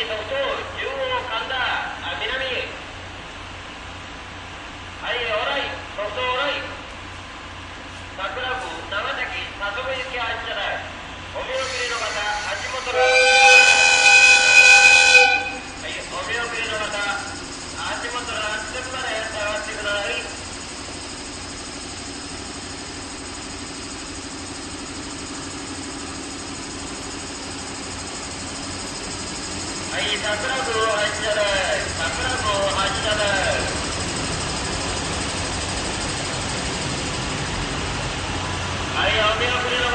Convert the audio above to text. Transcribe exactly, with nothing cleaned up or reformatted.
特捜、中央、神田、あ、南。はい、オーライ、特捜オーライ。桜区、長崎、佐世保行き発車台。お見送りの方、足元の。はい、お見送りの方、足元の安全まで下がってください。はい、桜区発車台、桜区発車台。はい、お見送りの方。